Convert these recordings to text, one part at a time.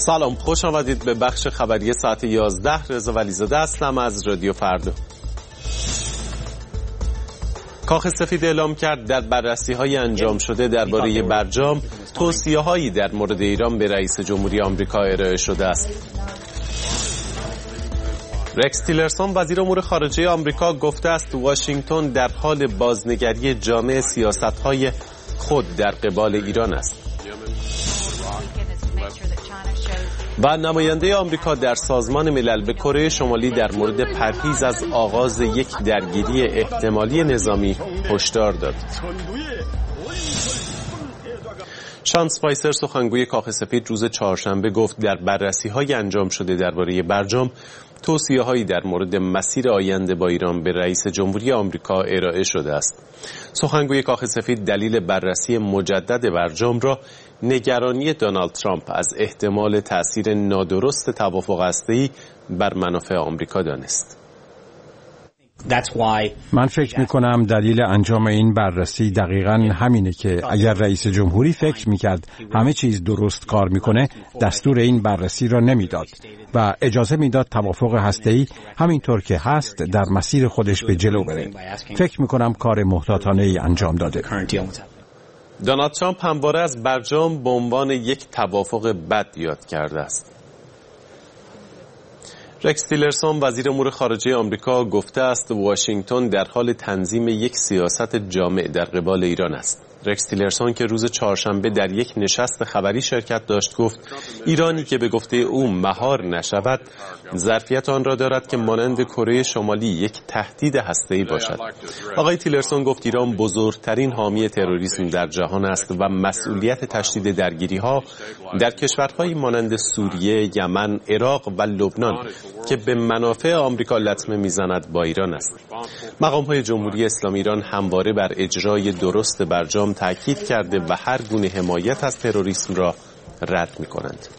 سلام، خوش آمدید به بخش خبری ساعت 11. رضا ولیزاده هستم از رادیو فردا. کاخ سفید اعلام کرد در بررسی‌های انجام شده درباره برجام توصیه‌هایی در مورد ایران به رئیس جمهوری آمریکا ارائه شده است. رکس تیلرسون وزیر امور خارجه آمریکا گفته است واشنگتن در حال بازنگری جامع سیاست‌های خود در قبال ایران است. و نماینده آمریکا در سازمان ملل به کره شمالی در مورد پرهیز از آغاز یک درگیری احتمالی نظامی هشدار داد. شان اسپایسر سخنگوی کاخ سفید روز چهارشنبه گفت در بررسی‌های انجام شده درباره برجام توصیه‌هایی در مورد مسیر آینده با ایران به رئیس جمهوری آمریکا ارائه شده است. سخنگوی کاخ سفید دلیل بررسی مجدد برجام را نگرانی دونالد ترامپ از احتمال تأثیر نادرست توافق هسته‌ای بر منافع آمریکا دانست. من فکر می‌کنم دلیل انجام این بررسی دقیقاً همینه که اگر رئیس جمهوری فکر می‌کرد همه چیز درست کار می‌کنه دستور این بررسی را نمی‌داد و اجازه می‌داد توافق هسته‌ای همینطور که هست در مسیر خودش به جلو بره. فکر می‌کنم کار محتاطانه‌ای انجام داده. دونالد ترامپ همواره از برجام به عنوان یک توافق بد یاد کرده است. رکس تیلرسون وزیر امور خارجه آمریکا گفته است واشنگتن در حال تنظیم یک سیاست جامع در قبال ایران است. رکس تیلرسون که روز چهارشنبه در یک نشست خبری شرکت داشت گفت ایرانی که به گفته او مهار نشود ظرفیت آن را دارد که مانند کره شمالی یک تهدید هسته‌ای باشد. آقای تیلرسون گفت ایران بزرگترین حامی تروریسم در جهان است و مسئولیت تشدید درگیری‌ها در کشورهایی مانند سوریه، یمن، عراق و لبنان که به منافع آمریکا لطمه میزند با ایران است. مقام‌های جمهوری اسلامی ایران همواره بر اجرای درست برجام تاکید کرده و هر گونه حمایت از تروریسم را رد می‌کنند.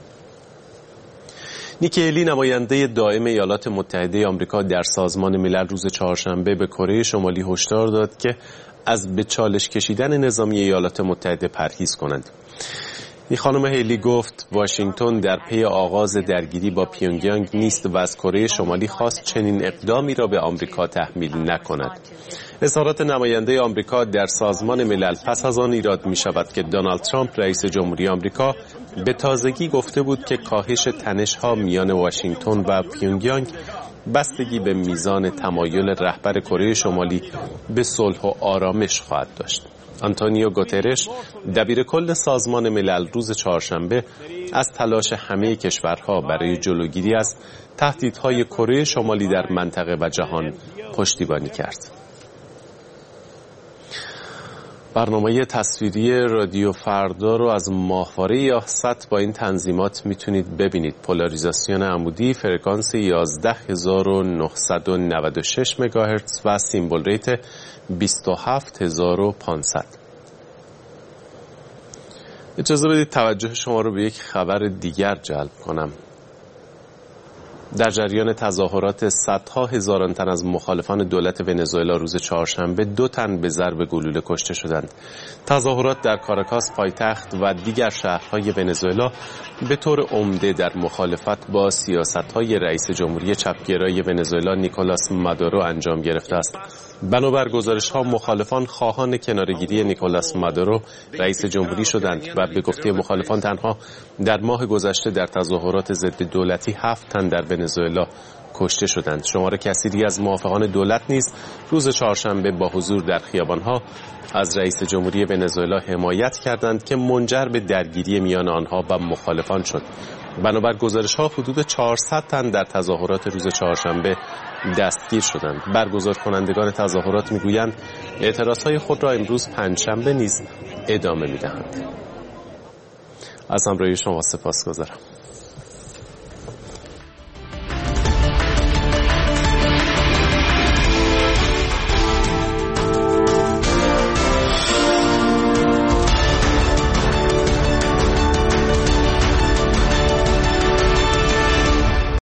نیکی هلی نماینده دائم ایالات متحده آمریکا در سازمان ملل روز چهارشنبه به کره شمالی هشدار داد که از به چالش کشیدن نظامی ایالات متحده پرهیز کنند. این خانم هیلی گفت واشنگتن در پی آغاز درگیری با پیونگیانگ نیست و از کره شمالی خواست چنین اقدامی را به آمریکا تحمیل نکند. اظهارات نماینده آمریکا در سازمان ملل پس از آن ایراد می شود که دونالد ترامپ رئیس جمهوری آمریکا به تازگی گفته بود که کاهش تنش‌ها میان واشنگتن و پیونگیانگ بستگی به میزان تمایل رهبر کره شمالی به صلح و آرامش خواهد داشت. آنتونیو گوترش دبیر کل سازمان ملل روز چهارشنبه از تلاش همه کشورها برای جلوگیری از تهدیدهای کره شمالی در منطقه و جهان پشتیبانی کرد. برنامه تصویری رادیو فردا رو از ماهواره یاهست با این تنظیمات میتونید ببینید. پولاریزاسیون عمودی، فرکانس 11996 مگاهرتز و سیمبل ریت 27500. اجازه بدید توجه شما رو به یک خبر دیگر جلب کنم. در جریان تظاهرات صدها هزاران تن از مخالفان دولت ونزوئلا روز چهارشنبه 2 تن به ضرب گلوله کشته شدند. تظاهرات در کاراکاس پایتخت و دیگر شهرهای ونزوئلا به طور عمده در مخالفت با سیاست‌های رئیس جمهوری چپگرای ونزوئلا نیکولاس مادورو انجام گرفته است. بنابر گزارش‌ها مخالفان خواهان کناره‌گیری نیکولاس مادورو رئیس جمهوری شدند و به گفته مخالفان تنها در ماه گذشته در تظاهرات ضد دولتی 7 تن در ونزوئلا کشته شدند. شمار کثیری از موافقان دولت نیز روز چهارشنبه با حضور در خیابان‌ها از رئیس جمهوری ونزوئلا حمایت کردند که منجر به درگیری میان آنها و مخالفان شد. بنابر گزارش‌ها حدود 400 تن در تظاهرات روز چهارشنبه دستگیر شدند. برگزار کنندگان تظاهرات میگویند اعتراضهای خود را امروز پنجشنبه نیز ادامه میدهند. از همراهی شما سپاسگزارم.